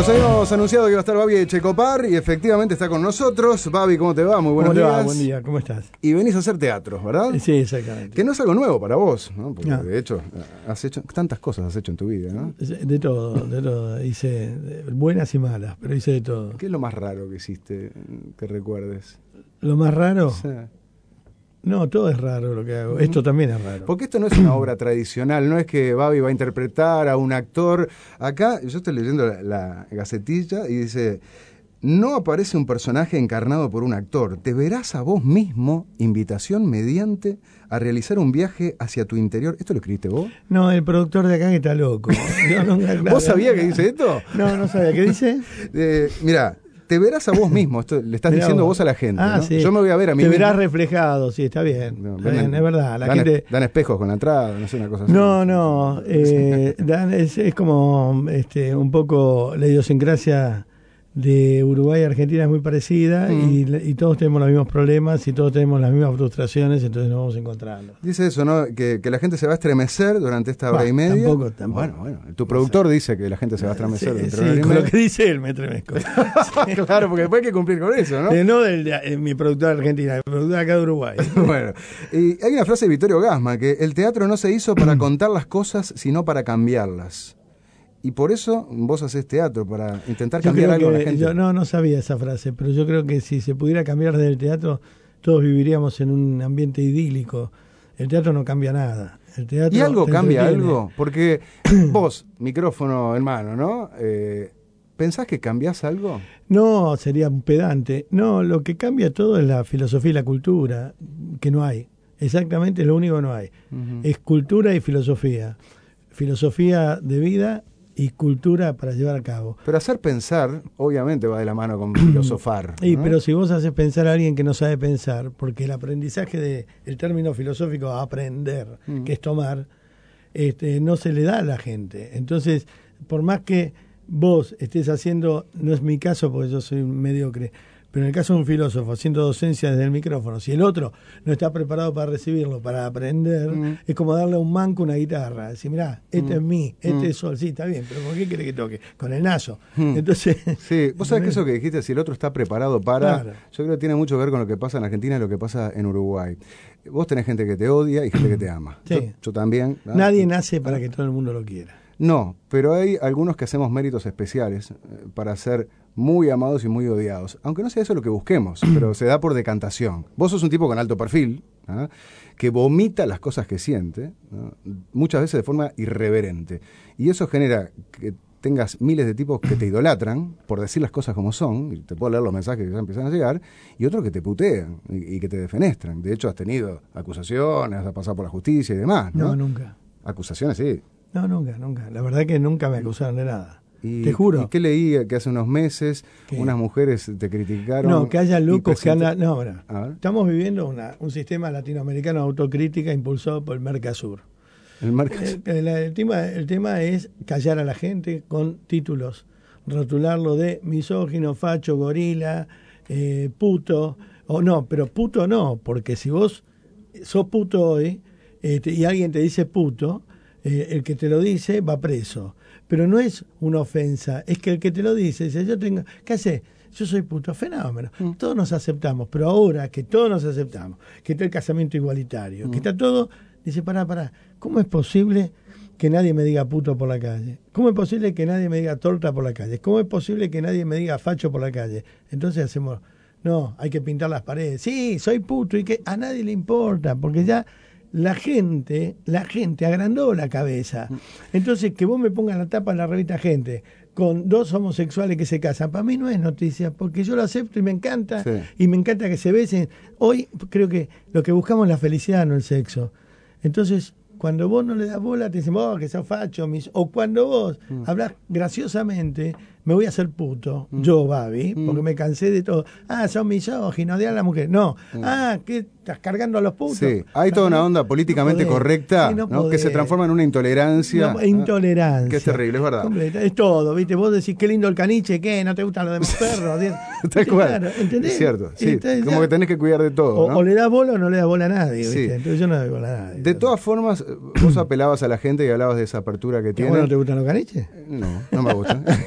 Nos habíamos anunciado que iba a estar Babi Echecopar y efectivamente está con nosotros. Babi, ¿cómo te va? Muy buenos días. ¿Cómo te va? Buen día, ¿cómo estás? Y venís a hacer teatro, ¿verdad? Sí, exactamente. Que no es algo nuevo para vos, ¿no? Porque No. de hecho, has hecho tantas cosas has hecho en tu vida, ¿no? De todo, de todo. Hice buenas y malas, pero hice de todo. ¿Qué es lo más raro que hiciste, que recuerdes? ¿Lo más raro? Sí. No, todo es raro lo que hago. Esto también es raro. Porque esto no es una obra tradicional, no es que Babi va a interpretar a un actor. Acá, yo estoy leyendo la gacetilla y dice: no aparece un personaje encarnado por un actor, te verás a vos mismo, invitación mediante a realizar un viaje hacia tu interior. ¿Esto lo escribiste vos? No, el productor de acá que está loco. ¿Vos sabías que dice esto? No sabía. ¿Qué dice? Mirá, te verás a vos mismo, esto le estás Mirá diciendo vos a la gente, ¿no? Sí. Yo me voy a ver a mí Te mismo. verás reflejado, sí, está bien. No, Está bien, es verdad. La gente... dan espejos con la entrada, no sé, una cosa así. No, es como un poco la idiosincrasia de Uruguay y Argentina es muy parecida y todos tenemos los mismos problemas y todos tenemos las mismas frustraciones, entonces nos vamos encontrando. Dice eso, ¿no? Que la gente se va a estremecer durante esta hora y media. Tampoco. Bueno, tu productor dice que la gente se va a estremecer durante Sí, una hora y con media. lo que dice él me estremezco. Claro, porque después hay que cumplir con eso, ¿no? Mi productor de Argentina, mi productor acá de Uruguay. Bueno, y hay una frase de Vittorio Gassma, que el teatro no se hizo para contar las cosas, sino para cambiarlas. Y por eso vos hacés teatro, para intentar cambiar algo a la gente. Yo no sabía esa frase, pero yo creo que si se pudiera cambiar desde el teatro, todos viviríamos en un ambiente idílico. El teatro no cambia nada. El teatro ¿Y algo cambia entretiene. algo? Porque vos, micrófono en mano, ¿no? ¿Pensás que cambiás algo? No, sería un pedante. No, lo que cambia todo es la filosofía y la cultura, que no hay. Exactamente es lo único que no hay. Es cultura y filosofía. Filosofía de vida y cultura para llevar a cabo. Pero hacer pensar, obviamente, va de la mano con filosofar, ¿no? Pero si vos haces pensar a alguien que no sabe pensar, porque el aprendizaje el término filosófico aprender, que es tomar, no se le da a la gente. Entonces, por más que vos estés haciendo, no es mi caso porque yo soy mediocre, pero en el caso de un filósofo haciendo docencia desde el micrófono, si el otro no está preparado para recibirlo, para aprender, es como darle a un manco una guitarra. Decir, mirá, este es mi, este es sol. Sí, está bien, pero ¿con qué quiere que toque? Con el naso. Entonces, sí, vos sabés que eso que dijiste, si el otro está preparado para... Claro. Yo creo que tiene mucho que ver con lo que pasa en Argentina y lo que pasa en Uruguay. Vos tenés gente que te odia y gente que te ama. Sí. Yo también. ¿no? Nadie nace para que todo el mundo lo quiera. No, pero hay algunos que hacemos méritos especiales para ser muy amados y muy odiados. Aunque no sea eso lo que busquemos, pero se da por decantación. Vos sos un tipo con alto perfil, ¿no? Que vomita las cosas que siente, ¿no? Muchas veces de forma irreverente. Y eso genera que tengas miles de tipos que te idolatran por decir las cosas como son, y te puedo leer los mensajes que ya empiezan a llegar, y otros que te putean y que te defenestran. De hecho, has tenido acusaciones, has pasado por la justicia y demás, ¿no? No, nunca. Acusaciones, sí. No, nunca. La verdad que nunca me acusaron de nada. Te juro. ¿Y qué leí? Que hace unos meses unas mujeres te criticaron. No, que haya locos que andan... No, bueno, A ver. estamos viviendo un sistema latinoamericano de autocrítica impulsado por el Mercosur. El tema es callar a la gente con títulos, rotularlo de misógino, facho, gorila, puto, o no, pero puto no, porque si vos sos puto hoy y alguien te dice puto, el que te lo dice va preso. Pero no es una ofensa, es que el que te lo dice, ¿qué haces? Yo soy puto, fenómeno. Todos nos aceptamos, pero ahora que todos nos aceptamos, que está el casamiento igualitario, que está todo, dice, pará, ¿cómo es posible que nadie me diga puto por la calle? ¿Cómo es posible que nadie me diga torta por la calle? ¿Cómo es posible que nadie me diga facho por la calle? Entonces hacemos, no, hay que pintar las paredes. Sí, soy puto y que a nadie le importa, porque ya la gente agrandó la cabeza. Entonces, que vos me pongas la tapa en la revista Gente con dos homosexuales que se casan, para mí no es noticia, porque yo lo acepto y me encanta, y me encanta que se besen. Hoy creo que lo que buscamos es la felicidad, no el sexo. Entonces, cuando vos no le das bola, te dicen, vos que sos facho, o cuando vos hablas graciosamente, me voy a hacer puto, yo, Babi, porque me cansé de todo. Son misóginos, odian a la mujer. No, ¿qué estás cargando a los putos? Sí, hay toda una onda políticamente correcta, sí, ¿no? Que se transforma en una intolerancia. Intolerancia. Que es terrible, es verdad. Completa, es todo, ¿viste? Vos decís, qué lindo el caniche, ¿qué? ¿No te gustan los demás perros? Tal cual. Claro, ¿entendés? Es cierto, sí. Entonces, como que tenés que cuidar de todo, ¿no? O le das bola o no le das bola a nadie, ¿viste? Sí. Entonces yo no le doy bola a nadie. De todas formas, vos apelabas a la gente y hablabas de esa apertura que tiene. ¿Vos no te gustan los caniches? No me gustan.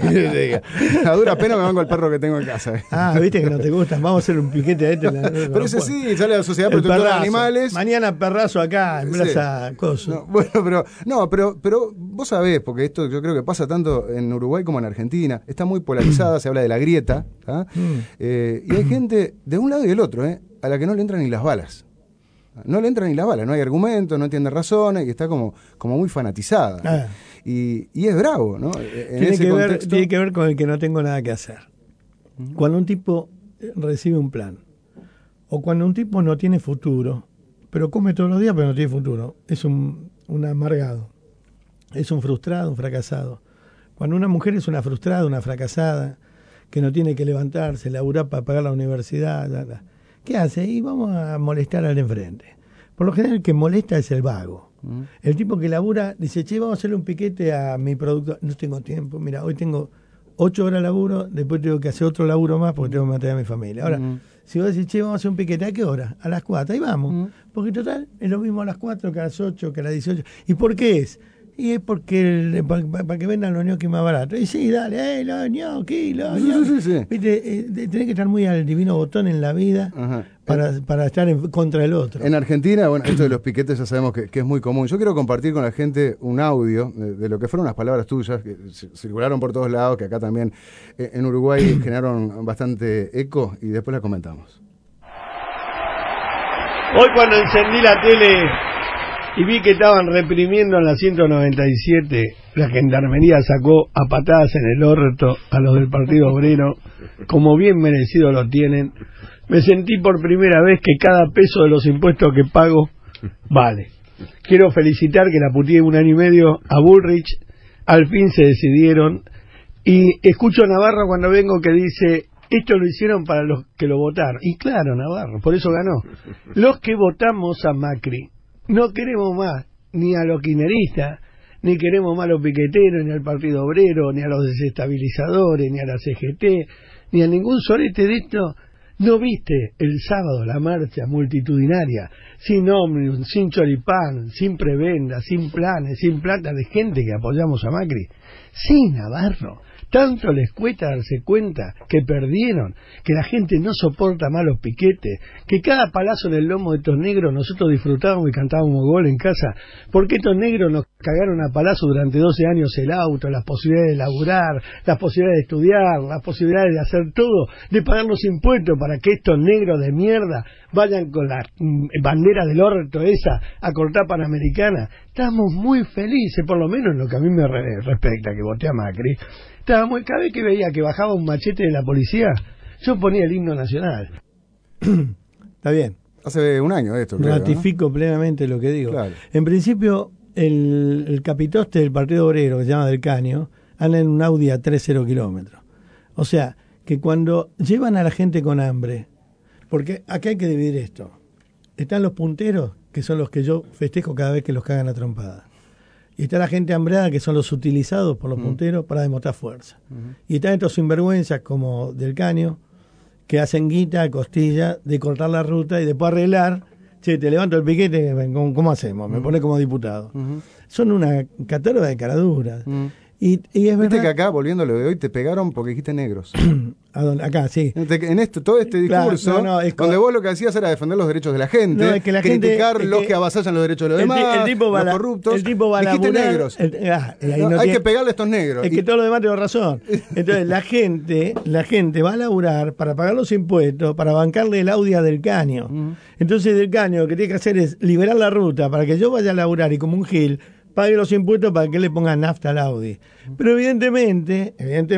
digas. A dura pena me banco el perro que tengo en casa. Viste que no te gustan. Vamos a hacer un piquete a este. Pero ese sí, sale a la Sociedad Protectora de Animales. Mañana perrazo acá en Plaza Coso. Pero vos sabés, porque esto yo creo que pasa tanto en Uruguay como en Argentina. Está muy polarizada, se habla de la grieta. Y hay gente de un lado y del otro, a la que no le entran ni las balas. No le entran ni las balas, no hay argumentos, no entiende razones y está como muy fanatizada. Y es bravo, ¿no? Tiene que ver con el que no tengo nada que hacer. Cuando un tipo recibe un plan, o cuando un tipo no tiene futuro, pero come todos los días pero no tiene futuro, es un amargado, es un frustrado, un fracasado. Cuando una mujer es una frustrada, una fracasada, que no tiene que levantarse, laburar para pagar la universidad, ¿qué hace? Y vamos a molestar al de enfrente. Por lo general el que molesta es el vago. El tipo que labura dice, che, vamos a hacerle un piquete a mi producto. No tengo tiempo, mira, hoy tengo 8 horas de laburo, después tengo que hacer otro laburo más porque tengo que mantener a mi familia. Ahora, si vos decís, che, vamos a hacer un piquete, ¿a qué hora? A las 4, ahí vamos. Porque total, es lo mismo a las 4 que a las 8, que a las 18. ¿Y por qué es? Y es porque para que vendan los ñoquis más baratos. Y sí, dale, los ñoquis, los ñoquis. Sí. Viste, tenés que estar muy al divino botón en la vida para estar en contra del otro. En Argentina, bueno, esto de los piquetes ya sabemos que es muy común. Yo quiero compartir con la gente un audio de lo que fueron unas palabras tuyas que circularon por todos lados, que acá también en Uruguay generaron bastante eco, y después las comentamos. Hoy cuando encendí la tele y vi que estaban reprimiendo en la 197, la gendarmería sacó a patadas en el orto a los del Partido Obrero, como bien merecido lo tienen. Me sentí por primera vez que cada peso de los impuestos que pago vale. Quiero felicitar que la puteé 1 año y medio a Bullrich, al fin se decidieron, y escucho a Navarro cuando vengo que dice, esto lo hicieron para los que lo votaron. Y claro, Navarro, por eso ganó. Los que votamos a Macri no queremos más ni a los kirchneristas, ni queremos más a los piqueteros, ni al Partido Obrero, ni a los desestabilizadores, ni a la CGT, ni a ningún sorete de esto. ¿No viste el sábado la marcha multitudinaria, sin ómnibus, sin choripán, sin prebenda, sin planes, sin plata, de gente que apoyamos a Macri? Sí, Navarro. Tanto les cuesta darse cuenta que perdieron, que la gente no soporta más los piquetes, que cada palazo en el lomo de estos negros nosotros disfrutábamos y cantábamos gol en casa, porque estos negros nos cagaron a palazo durante 12 años el auto, las posibilidades de laburar, las posibilidades de estudiar, las posibilidades de hacer todo, de pagar los impuestos para que estos negros de mierda vayan con la bandera del orto esa a cortar Panamericana. Estamos muy felices, por lo menos en lo que a mí me respecta, que voté a Macri. Cada vez que veía que bajaba un machete de la policía, yo ponía el himno nacional. Está bien. Hace un año esto, creo, ratifico plenamente lo que digo. Claro. En principio, el capitoste del Partido Obrero, que se llama Del Caño, anda en un Audi a 3,0 kilómetros. O sea, que cuando llevan a la gente con hambre, porque acá hay que dividir esto. Están los punteros, que son los que yo festejo cada vez que los cagan a trompada. Y está la gente hambriada, que son los utilizados por los punteros para demostrar fuerza. Y están estos sinvergüenzas como Del Caño, que hacen guita, costilla, de cortar la ruta y después arreglar. Che, te levanto el piquete, ¿cómo hacemos? Me pone como diputado. Son una catáloga de caraduras. Y es viste verdad que acá, volviendo a lo de hoy, te pegaron porque dijiste negros. Acá, sí. En esto, todo este discurso, claro, donde vos lo que hacías era defender los derechos de la gente, criticar los que avasallan los derechos de los demás, los corruptos. El tipo va a dijiste laburar, negros. Hay que pegarle a estos negros. Es que todos los demás tienen razón. Entonces, la gente va a laburar para pagar los impuestos, para bancarle el Audi a Del Caño. Entonces, Del Caño lo que tiene que hacer es liberar la ruta para que yo vaya a laburar y como un gil pague los impuestos para que le pongan nafta al Audi. Pero evidentemente,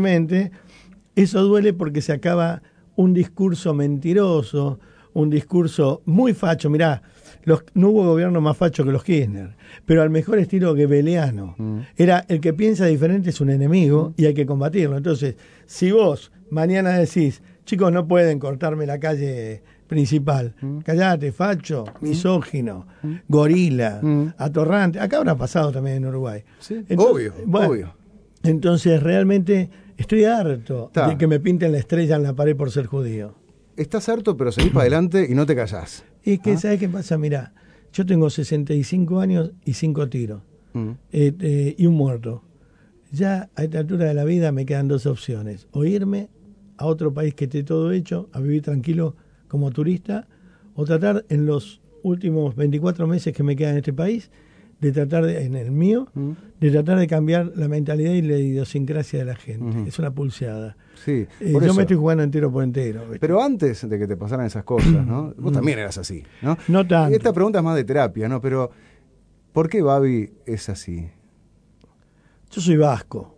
eso duele porque se acaba un discurso mentiroso, un discurso muy facho. Mirá, no hubo gobierno más facho que los Kirchner, pero al mejor estilo goebbeliano. Era el que piensa diferente es un enemigo y hay que combatirlo. Entonces, si vos mañana decís, chicos, no pueden cortarme la calle principal, callate, facho, misógino, gorila, atorrante, acá habrá pasado también en Uruguay. Sí, entonces, obvio. Entonces realmente estoy harto de que me pinten la estrella en la pared por ser judío. Estás harto, pero seguís para adelante y no te callás. Y es que, ¿sabes qué pasa? Mirá, yo tengo 65 años y 5 tiros y un muerto. ya a esta altura de la vida me quedan dos opciones: o irme a otro país que esté todo hecho, a vivir tranquilo como turista, o tratar en los últimos 24 meses que me quedan en este país, de tratar en el mío, de tratar de cambiar la mentalidad y la idiosincrasia de la gente. Es una pulseada. Sí, yo me estoy jugando entero por entero. ¿Viste? Pero antes de que te pasaran esas cosas, ¿no? Vos también eras así, ¿no? No tanto. Esta pregunta es más de terapia, ¿no? Pero, ¿por qué Babi es así? Yo soy vasco.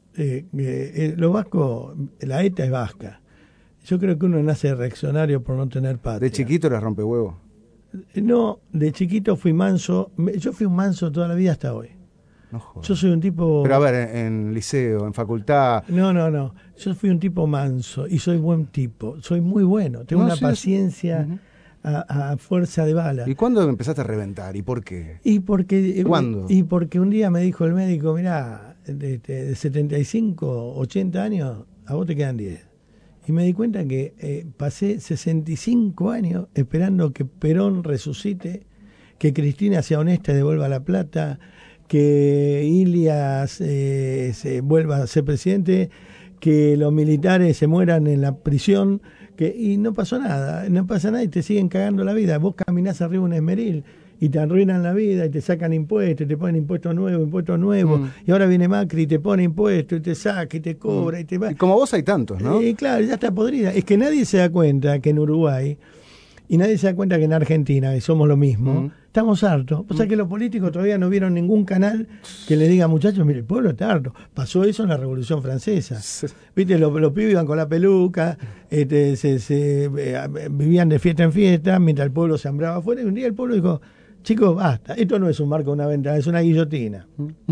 Los vascos, la ETA es vasca. Yo creo que uno nace reaccionario por no tener patria. ¿De chiquito eras rompehuevo? No, de chiquito fui manso. Yo fui un manso toda la vida hasta hoy. No jodas. Yo soy un tipo... Pero a ver, en liceo, en facultad... No. Yo fui un tipo manso y soy buen tipo. Soy muy bueno. Tengo una paciencia a fuerza de bala. ¿Y cuándo empezaste a reventar? ¿Y por qué? ¿Cuándo? Y porque un día me dijo el médico, mirá, de 75, 80 años, a vos te quedan 10. Y me di cuenta que pasé 65 años esperando que Perón resucite, que Cristina sea honesta y devuelva la plata, que Ilias se vuelva a ser presidente, que los militares se mueran en la prisión, y no pasó nada, y te siguen cagando la vida. Vos caminás arriba de un esmeril y te arruinan la vida y te sacan impuestos, y te ponen impuestos nuevos, y ahora viene Macri y te pone impuestos y te saca y te cobra y te va. Y como vos hay tantos, ¿no? Claro, ya está podrida. Es que nadie se da cuenta que en Uruguay, y nadie se da cuenta que en Argentina, que somos lo mismo, estamos hartos. O sea que los políticos todavía no vieron ningún canal que le diga, muchachos, mire, el pueblo está harto. Pasó eso en la Revolución Francesa. Viste, los pibes iban con la peluca, vivían de fiesta en fiesta, mientras el pueblo se hambraba afuera, y un día el pueblo dijo, chicos, basta, esto no es un marco, una ventana, es una guillotina.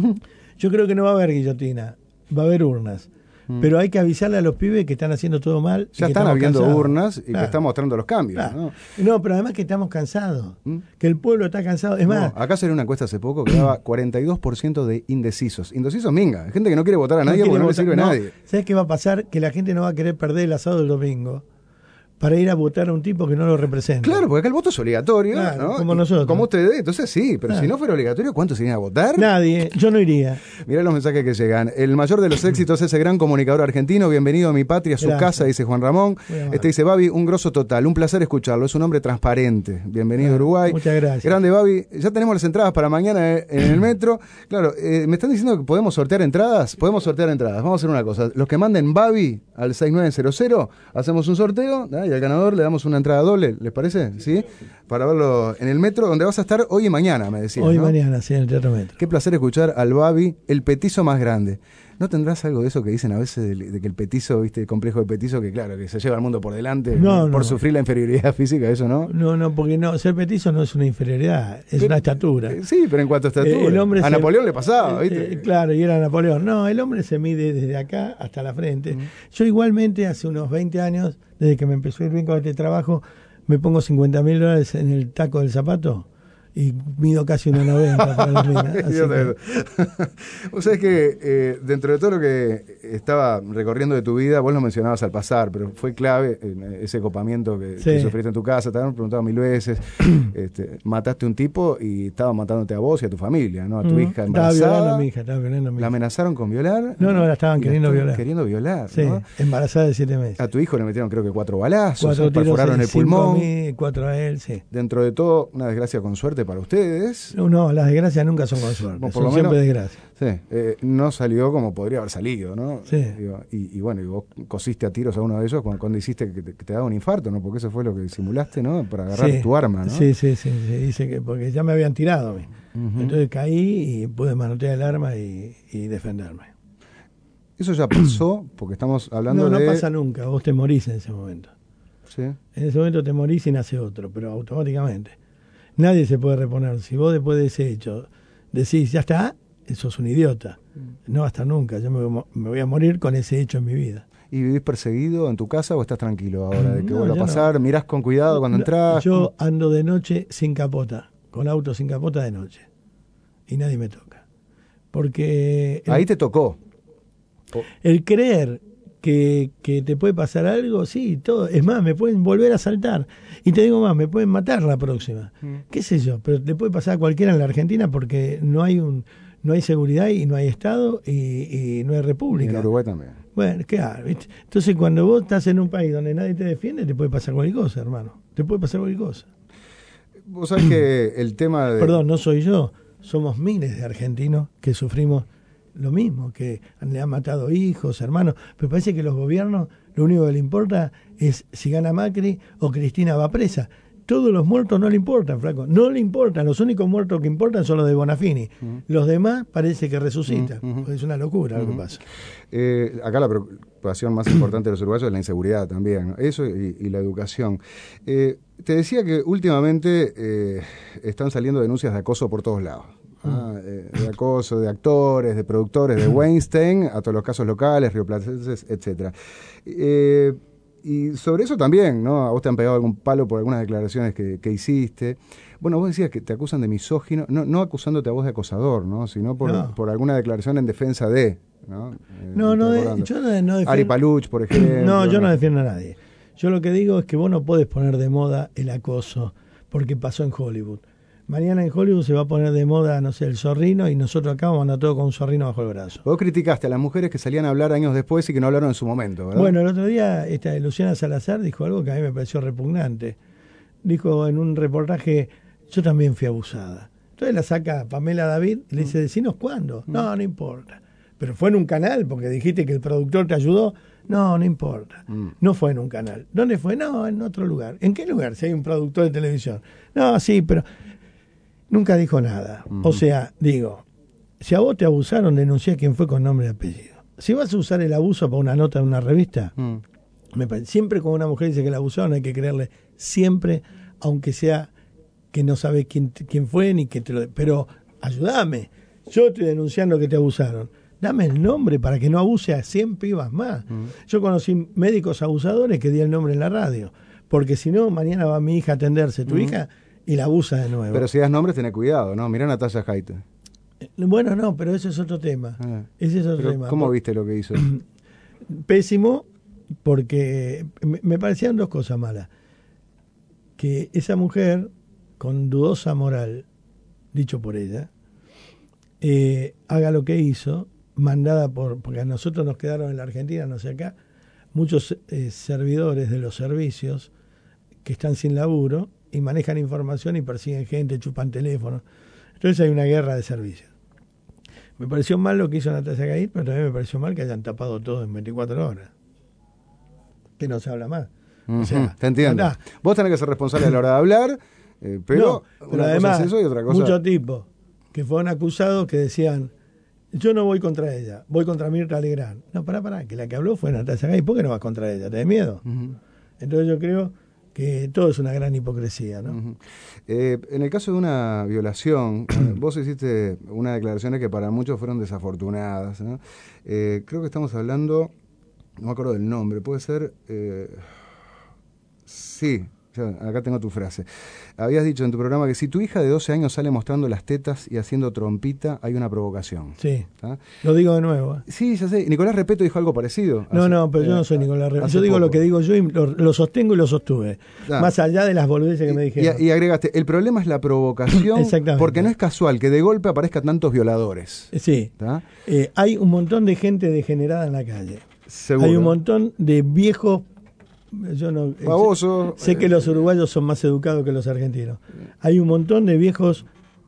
Yo creo que no va a haber guillotina, va a haber urnas. Pero hay que avisarle a los pibes que están haciendo todo mal. Ya están habiendo urnas y que están mostrando los cambios. Claro. No, pero además que estamos cansados, que el pueblo está cansado. Es más, acá salió una encuesta hace poco que daba 42% de indecisos. Indecisos minga, gente que no quiere votar a nadie porque no le sirve a nadie. ¿Sabes qué va a pasar? Que la gente no va a querer perder el asado del domingo para ir a votar a un tipo que no lo representa. Claro, porque acá el voto es obligatorio, claro, ¿no? Como nosotros. Como ustedes, entonces sí, pero si no fuera obligatorio, ¿cuántos irían a votar? Nadie, yo no iría. Mirá los mensajes que llegan. El mayor de los éxitos, ese gran comunicador argentino, bienvenido a mi patria, a su casa, dice Juan Ramón. Dice Babi, un grosso total, un placer escucharlo, es un hombre transparente. Bienvenido a Uruguay. Muchas gracias. Grande Babi, ya tenemos las entradas para mañana en el metro. Claro, me están diciendo que podemos sortear entradas. Podemos sortear entradas. Vamos a hacer una cosa. Los que manden Babi al 6900, hacemos un sorteo, y al ganador le damos una entrada doble, ¿les parece? ¿Sí? Para verlo en el metro, donde vas a estar hoy y mañana, me decías. Hoy y mañana, sí, en el Teatro Metro. Qué placer escuchar al Babi, el petizo más grande. ¿No tendrás algo de eso que dicen a veces de que el petizo, viste, el complejo de petizo, que claro, que se lleva al mundo por delante por sufrir la inferioridad física, eso no? No, porque ser petizo no es una inferioridad, es una estatura. Sí, pero en cuanto a estatura, a Napoleón le pasaba, ¿viste? Claro, y era Napoleón. No, el hombre se mide desde acá hasta la frente. Yo igualmente hace unos 20 años, desde que me empezó a ir bien con este trabajo, me pongo $50.000 en el taco del zapato y mido casi 1,90 para las minas. Vos sabés que dentro de todo lo que estaba recorriendo de tu vida, vos lo mencionabas al pasar, pero fue clave ese copamiento que sufriste en tu casa. Te habían preguntado 1000 veces. Mataste un tipo y estaba matándote a vos y a tu familia, ¿no? A tu hija embarazada. Estaba violando a mi hija. ¿La amenazaron con violar? No, la estaban queriendo violar. Queriendo violar, sí, ¿no? Embarazada de 7 meses. A tu hijo le metieron creo que 4 balazos, 4 perforaron el pulmón. 5 a mí, 4 a él, sí. Dentro de todo, una desgracia con suerte para ustedes. No, las desgracias nunca son con suerte, son menos, siempre desgracias. Sí, no salió como podría haber salido, ¿no? Sí. Y bueno, y vos cosiste a tiros a uno de ellos cuando hiciste que te daba un infarto, ¿no? Porque eso fue lo que simulaste, ¿no? Para agarrar tu arma, ¿no? Sí, dice que porque ya me habían tirado a mí. Entonces caí y pude manotear el arma y defenderme. Eso ya pasó, porque estamos hablando de... No pasa nunca, vos te morís en ese momento. Sí. En ese momento te morís y nace otro, pero automáticamente. Nadie se puede reponer. Si vos después de ese hecho decís, ya está, sos un idiota. No va a estar nunca. Yo me voy a morir con ese hecho en mi vida. ¿Y vivís perseguido en tu casa o estás tranquilo ahora de que vuelva a pasar? No. ¿Mirás con cuidado cuando entras? Yo ando de noche sin capota, con auto sin capota de noche. Y nadie me toca. Porque... Ahí te tocó. El creer que te puede pasar algo, sí, todo. Es más, me pueden volver a asaltar. Y te digo más, me pueden matar la próxima. ¿Qué sé yo? Pero te puede pasar a cualquiera en la Argentina porque no hay no hay seguridad y no hay Estado y no hay república. Y en Uruguay también. Bueno, claro, ¿viste? Entonces cuando vos estás en un país donde nadie te defiende, te puede pasar cualquier cosa, hermano. Te puede pasar cualquier cosa. Vos sabés que el tema de... Perdón, no soy yo. Somos miles de argentinos que sufrimos lo mismo, que le han matado hijos, hermanos. Pero parece que los gobiernos, lo único que le importa es si gana Macri o Cristina va presa. Todos los muertos no le importan, flaco. No le importan. Los únicos muertos que importan son los de Bonafini. Los demás parece que resucitan. Es una locura lo que pasa. Acá la preocupación más importante de los uruguayos es la inseguridad también, ¿no? Eso y la educación. Te decía que últimamente están saliendo denuncias de acoso por todos lados. De acoso de actores, de productores, de Weinstein, a todos los casos locales, rioplatenses, etcétera. Y sobre eso también, ¿no? A vos te han pegado algún palo por algunas declaraciones que hiciste. Bueno, vos decías que te acusan de misógino, no acusándote a vos de acosador, ¿no? Sino por alguna declaración en defensa de, ¿no? Yo no defiendo... Ari Paluch, por ejemplo. No, yo no defiendo a nadie. Yo lo que digo es que vos no podés poner de moda el acoso porque pasó en Hollywood. Mañana en Hollywood se va a poner de moda, no sé, el zorrino, y nosotros acá vamos a andar todo con un zorrino bajo el brazo. Vos criticaste a las mujeres que salían a hablar años después y que no hablaron en su momento, ¿verdad? Bueno, el otro día Luciana Salazar dijo algo que a mí me pareció repugnante. Dijo en un reportaje, yo también fui abusada. Entonces la saca Pamela David y le dice, decinos cuándo. No importa. Pero fue en un canal, porque dijiste que el productor te ayudó. No importa. No fue en un canal. ¿Dónde fue? No, en otro lugar. ¿En qué lugar? Si hay un productor de televisión. No, sí, pero... Nunca dijo nada. O sea, digo, si a vos te abusaron, denunciá quién fue con nombre y apellido. Si vas a usar el abuso para una nota en una revista, siempre cuando una mujer dice que la abusaron hay que creerle siempre, aunque sea que no sabe quién fue ni que te lo... Pero ayúdame, yo estoy denunciando que te abusaron. Dame el nombre para que no abuse a 100 pibas más. Yo conocí médicos abusadores que di el nombre en la radio, porque si no, mañana va mi hija a atenderse, tu hija... y la abusa de nuevo. Pero si das nombres, tenés cuidado, ¿no? Mirá a Natalia Jaite. Bueno, no, pero ese es otro tema. Ese es otro tema. ¿Cómo viste lo que hizo? Pésimo, porque me parecían dos cosas malas. Que esa mujer, con dudosa moral, dicho por ella, haga lo que hizo, mandada porque a nosotros nos quedaron en la Argentina, no sé acá, muchos servidores de los servicios que están sin laburo, y manejan información y persiguen gente, chupan teléfonos. Entonces hay una guerra de servicios. Me pareció mal lo que hizo Natalia Gaid, pero también me pareció mal que hayan tapado todo en 24 horas. Que no se habla más. O sea, te entiendo. Andá. Vos tenés que ser responsable a la hora de hablar, pero una además, cosa es eso y otra cosa... Muchos tipos que fueron acusados que decían, yo no voy contra ella, voy contra Mirta Legrand. No, pará, que la que habló fue Natalia Gaid. ¿Por qué no vas contra ella? ¿Tenés miedo? Entonces yo creo... que todo es una gran hipocresía, ¿no? En el caso de una violación, vos hiciste unas declaraciones que para muchos fueron desafortunadas, ¿no? Creo que estamos hablando, no me acuerdo del nombre, puede ser... sí, acá tengo tu frase. Habías dicho en tu programa que si tu hija de 12 años sale mostrando las tetas y haciendo trompita, hay una provocación. Sí, lo digo de nuevo. Sí, ya sé. Nicolás Repetto dijo algo parecido. No, pero yo no soy Nicolás Repetto. Yo digo poco. Lo que digo yo y lo sostengo y lo sostuve. Más allá de las boludeces que me dijeron. Y agregaste, el problema es la provocación, porque no es casual que de golpe aparezcan tantos violadores. Sí. Hay un montón de gente degenerada en la calle. Seguro. Hay un montón de viejos... Yo no sé que los uruguayos son más educados que los argentinos. Hay un montón de viejos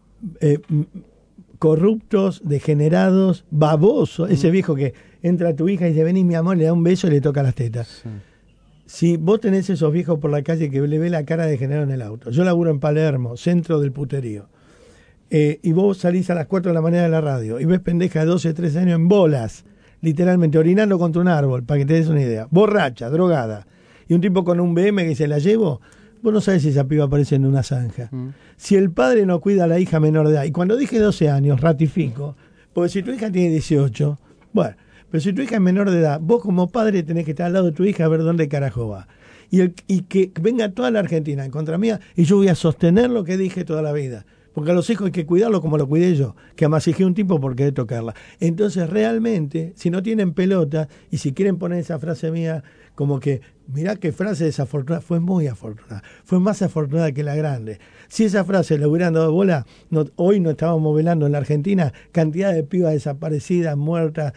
corruptos, degenerados, babosos. Ese viejo que entra a tu hija y dice, vení mi amor, le da un beso y le toca las tetas. Si vos tenés esos viejos por la calle que le ve la cara de degenerado en el auto. Yo laburo en Palermo, centro del puterío. Y vos salís a las 4 de la mañana de la radio y ves pendeja de 12, 13 años en bolas, literalmente orinando contra un árbol, para que te des una idea. Borracha, drogada. Y un tipo con un BM que se la llevo, vos no sabés si esa piba aparece en una zanja. Si el padre no cuida a la hija menor de edad, y cuando dije 12 años, ratifico, porque si tu hija tiene 18, bueno, pero si tu hija es menor de edad, vos como padre tenés que estar al lado de tu hija a ver dónde carajo va. Y que venga toda la Argentina en contra mía, y yo voy a sostener lo que dije toda la vida. Porque a los hijos hay que cuidarlos como lo cuidé yo, que amasijé un tipo porque de tocarla. Entonces realmente, si no tienen pelota, y si quieren poner esa frase mía como que Mirá qué frase desafortunada, fue muy afortunada, fue más afortunada que la grande. Si esa frase le hubieran dado bola, hoy no estábamos velando en la Argentina cantidad de pibas desaparecidas, muertas.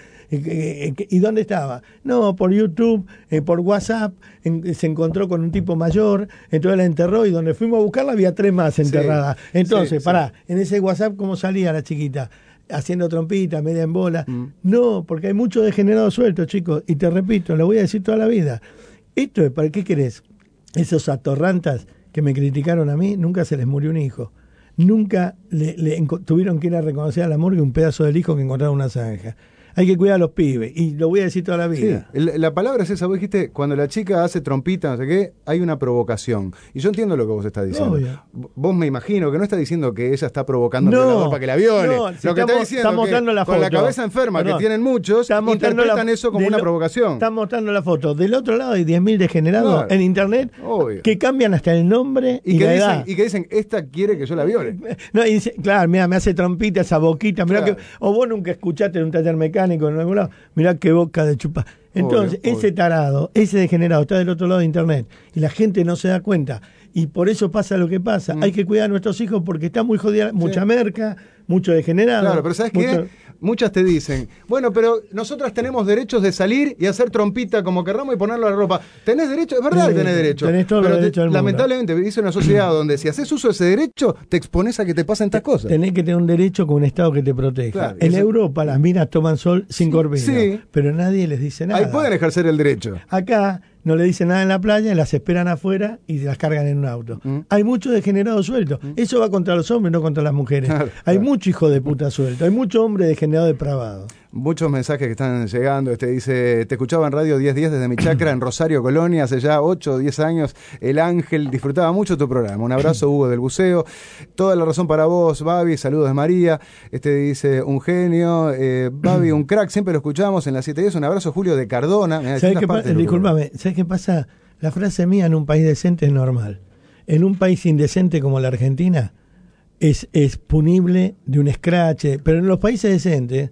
¿Y dónde estaba? No, por YouTube, por WhatsApp, se encontró con un tipo mayor, entonces la enterró y donde fuimos a buscarla había 3 más enterradas. Entonces, en ese WhatsApp, ¿cómo salía la chiquita? Haciendo trompita, media en bola. No, porque hay mucho degenerado suelto, chicos. Y te repito, lo voy a decir toda la vida. Esto es, ¿para qué querés? Esos atorrantas que me criticaron a mí, nunca se les murió un hijo. Nunca tuvieron que ir a reconocer a la morgue un pedazo del hijo que encontraron en una zanja. Hay que cuidar a los pibes, y lo voy a decir toda la vida. Sí, la palabra es esa, vos dijiste, cuando la chica hace trompita, no sé qué, hay una provocación. Y yo entiendo lo que vos estás diciendo. Obvio. Vos me imagino que no está diciendo que ella está provocando al violador para que la viole. No, lo que está diciendo es que con la cabeza enferma que tienen muchos, interpretan eso como una provocación. Están mostrando la foto. Del otro lado hay 10.000 degenerados en internet que cambian hasta el nombre y la edad. Y que dicen, esta quiere que yo la viole. No, y dice, claro, mira, me hace trompita esa boquita. Mirá o vos nunca escuchaste en un taller mecánico en algún lado. Mirá qué boca de chupa. Entonces, ese tarado, ese degenerado está del otro lado de internet y la gente no se da cuenta. Y por eso pasa lo que pasa. Hay que cuidar a nuestros hijos porque está muy jodida, mucha merca, mucho degenerado. Claro, pero ¿sabes qué? Muchas te dicen, bueno, pero nosotras tenemos derechos de salir y hacer trompita como querramos y ponerlo a la ropa. ¿Tenés derecho? Es verdad que tenés derecho. Tenés todos los derechos del mundo. Lamentablemente vivís en una sociedad donde si haces uso de ese derecho, te expones a que te pasen estas cosas. Tenés que tener un derecho con un Estado que te proteja. Claro, en Europa las minas toman sol sin corpiño, pero nadie les dice nada. Ahí pueden ejercer el derecho. Acá no le dicen nada en la playa, las esperan afuera y las cargan en un auto. Hay mucho degenerado suelto. Eso va contra los hombres, no contra las mujeres. Hay mucho hijo de puta suelto. Hay mucho hombre degenerado depravado. Muchos mensajes que están llegando. Dice, te escuchaba en Radio 1010 desde mi chacra en Rosario, Colonia, hace ya 8 o 10 años. El Ángel disfrutaba mucho tu programa. Un abrazo, Hugo del Buceo. Toda la razón para vos, Babi. Saludos de María. Dice, un genio. Babi, un crack. Siempre lo escuchamos en las 7:10. Un abrazo, Julio de Cardona. Disculpame, ¿sabes qué pasa? La frase mía en un país decente es normal. En un país indecente como la Argentina es punible de un escrache. Pero en los países decentes,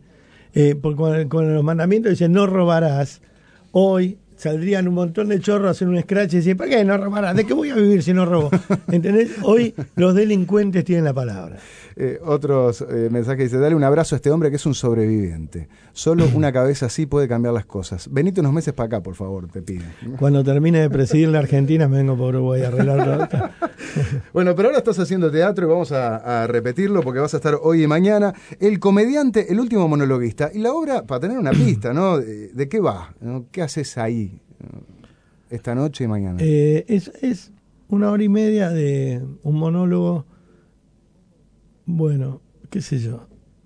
con los mandamientos dicen no robarás, hoy saldrían un montón de chorros a hacer un scratch y decir, ¿para qué no robarás? ¿De qué voy a vivir si no robo? ¿Entendés? Hoy los delincuentes tienen la palabra. Otros mensajes dice, dale un abrazo a este hombre que es un sobreviviente. Solo una cabeza así puede cambiar las cosas. Venite unos meses para acá, por favor, te pido. Cuando termine de presidir la Argentina me vengo por Uruguay a arreglar todo. Bueno, pero ahora estás haciendo teatro y vamos a repetirlo porque vas a estar hoy y mañana. El comediante, el último monologuista. Y la obra, para tener una pista, ¿no? ¿De qué va? ¿No? ¿Qué haces ahí esta noche y mañana? Es 1 hora y media de un monólogo, bueno, qué sé yo,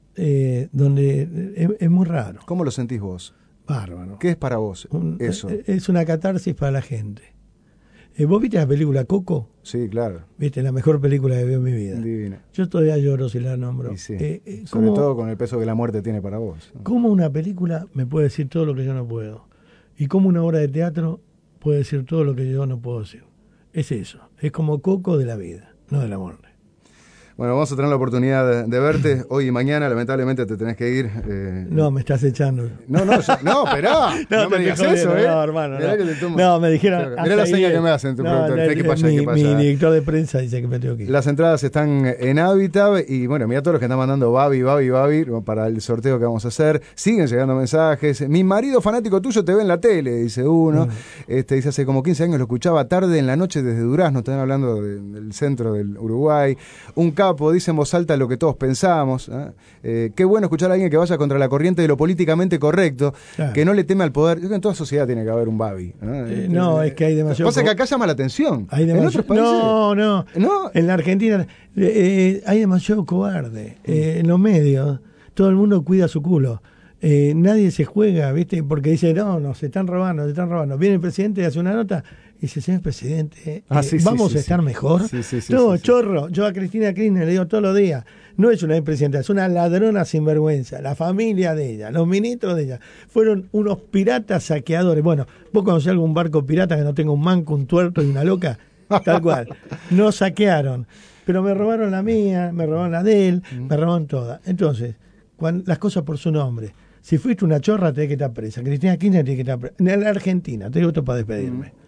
donde es muy raro. ¿Cómo lo sentís vos? Bárbaro. ¿Qué es para vos eso? Es una catarsis para la gente. ¿Vos viste la película Coco? Sí, claro. Viste, la mejor película que veo en mi vida. Divina. Yo todavía lloro si la nombro. Y sí. Sobre todo con el peso que la muerte tiene para vos. ¿Cómo una película me puede decir todo lo que yo no puedo? Y cómo una obra de teatro puede decir todo lo que yo no puedo decir. Es eso. Es como Coco de la vida, no de la muerte. Bueno, vamos a tener la oportunidad de verte hoy y mañana. Lamentablemente te tenés que ir. No, me estás echando. No, esperá. No me digas eso, No, hermano. No, me dijeron. Mirá la señal que me hacen tu productor. Hay que pasar, mi director de prensa dice que me tengo que ir. Las entradas están en Habitat. Y bueno, mira todos los que están mandando Babi para el sorteo que vamos a hacer. Siguen llegando mensajes. Mi marido fanático tuyo te ve en la tele, dice uno. Dice, hace como 15 años lo escuchaba tarde en la noche desde Durazno. Están hablando del centro del Uruguay. Un capo, dice en voz alta lo que todos pensamos. Qué bueno escuchar a alguien que vaya contra la corriente de lo políticamente correcto, que no le teme al poder. Yo creo que en toda sociedad tiene que haber un Babi. No, es que hay demasiado. Pasa que acá llama la atención. ¿En otros países? No. En la Argentina hay demasiado cobarde. En los medios, todo el mundo cuida su culo. Nadie se juega, ¿viste? Porque dice, no, se están robando. Viene el presidente y hace una nota. Y dice, señor presidente, ¿vamos a estar mejor? Chorro, yo a Cristina Kirchner le digo todos los días, no es una presidenta, es una ladrona sinvergüenza. La familia de ella, los ministros de ella, fueron unos piratas saqueadores. Bueno, vos conocés algún barco pirata que no tenga un manco, un tuerto y una loca, tal cual. No saquearon, pero me robaron la mía, me robaron la de él, me robaron todas. Entonces, las cosas por su nombre. Si fuiste una chorra, tenés que estar presa. Cristina Kirchner tiene que estar presa. En la Argentina, te digo esto para despedirme.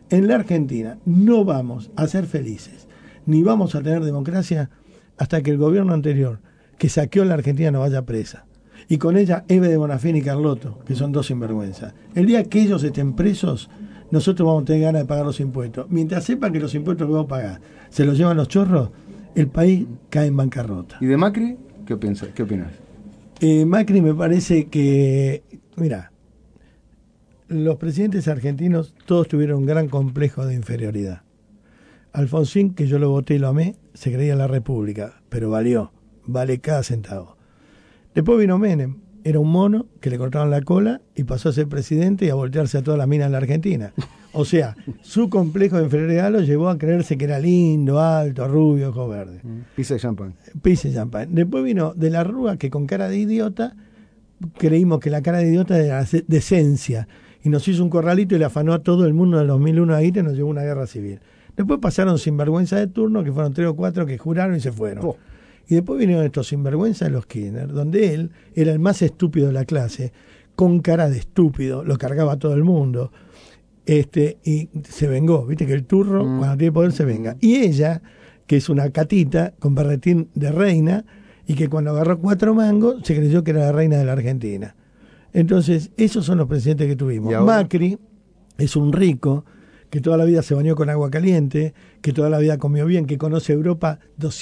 En la Argentina no vamos a ser felices, ni vamos a tener democracia hasta que el gobierno anterior, que saqueó la Argentina, no vaya presa. Y con ella Eve de Bonafini y Carlotto, que son dos sinvergüenzas. El día que ellos estén presos, nosotros vamos a tener ganas de pagar los impuestos. Mientras sepan que los impuestos que vamos a pagar se los llevan los chorros, el país cae en bancarrota. ¿Y de Macri? ¿Qué opinas? Macri me parece que, mira, los presidentes argentinos todos tuvieron un gran complejo de inferioridad. Alfonsín, que yo lo voté y lo amé, se creía la República, pero vale cada centavo. Después vino Menem, era un mono que le cortaban la cola y pasó a ser presidente y a voltearse a todas las minas en la Argentina. O sea, su complejo de inferioridad lo llevó a creerse que era lindo, alto, rubio, ojos verdes. Pizza de champán. Después vino de la Rúa, que con cara de idiota, creímos que la cara de idiota era decencia. Y nos hizo un corralito y le afanó a todo el mundo del 2001 ahí y nos llevó a una guerra civil. Después pasaron sinvergüenza de turno, que fueron 3 o 4 que juraron y se fueron. Y después vinieron estos sinvergüenzas de los Kirchner, donde él era el más estúpido de la clase, con cara de estúpido, lo cargaba a todo el mundo, y se vengó. Viste que el turro, cuando tiene poder, se venga. Y ella, que es una catita con berretín de reina, y que cuando agarró 4 mangos, se creyó que era la reina de la Argentina. Entonces, esos son los presidentes que tuvimos. Macri es un rico que toda la vida se bañó con agua caliente, que toda la vida comió bien, que conoce Europa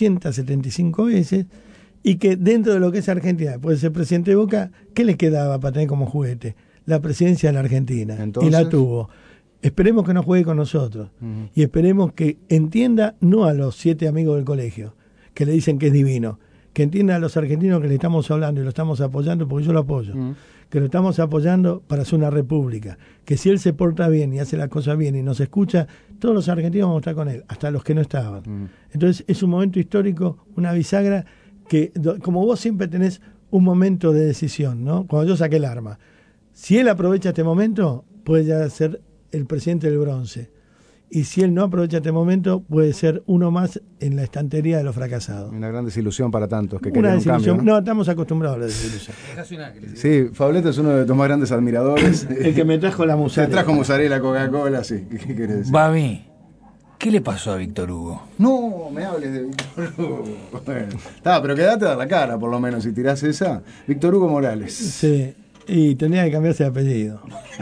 275 veces, y que dentro de lo que es Argentina, después de ser presidente de Boca, ¿qué le quedaba para tener como juguete? La presidencia de la Argentina. Entonces, y la tuvo. Esperemos que no juegue con nosotros. Y esperemos que entienda, no a los 7 amigos del colegio, que le dicen que es divino, que entienda a los argentinos que le estamos hablando y lo estamos apoyando, porque yo lo apoyo, que lo estamos apoyando para hacer una república, que si él se porta bien y hace las cosas bien y nos escucha, todos los argentinos vamos a estar con él, hasta los que no estaban. Entonces es un momento histórico, una bisagra, que como vos siempre tenés un momento de decisión, ¿no? Cuando yo saqué el arma, si él aprovecha este momento, puede ya ser el presidente del bronce. Y si él no aprovecha este momento, puede ser uno más en la estantería de los fracasados. Una gran desilusión para tantos que querían un cambio, ¿no? No, estamos acostumbrados a la desilusión. Sí, Fableta es uno de tus más grandes admiradores. El que me trajo la mozzarella. Te trajo mozzarella, Coca-Cola, sí. ¿Qué querés decir? Babi, ¿qué le pasó a Víctor Hugo? No, me hables de Víctor Hugo. Bueno, pero quédate a dar la cara, por lo menos, si tirás esa. Víctor Hugo Morales. Sí. Y tenía que cambiarse de apellido.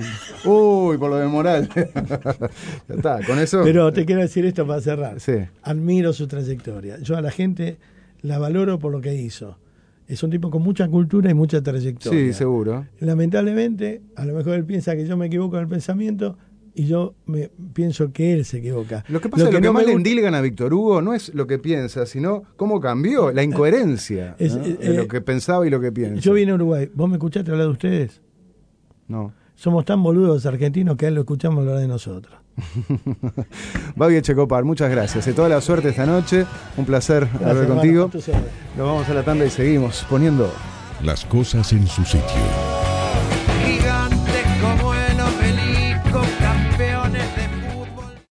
Uy, por lo de Moral. Ya está, con eso. Pero te quiero decir esto para cerrar. Sí. Admiro su trayectoria. Yo a la gente la valoro por lo que hizo. Es un tipo con mucha cultura y mucha trayectoria. Sí, seguro. Lamentablemente, a lo mejor él piensa que yo me equivoco en el pensamiento y yo pienso que él se equivoca. Lo que pasa es que lo que más le endilgan a Víctor Hugo no es lo que piensa, sino cómo cambió, la incoherencia de lo que pensaba y lo que piensa. Yo vine a Uruguay. ¿Vos me escuchaste hablar de ustedes? No. Somos tan boludos los argentinos que a él lo escuchamos hablar de nosotros. Babi Echecopar, muchas gracias. Toda la suerte esta noche. Un placer hablar contigo. Nos vamos a la tanda y seguimos poniendo las cosas en su sitio. Gigante como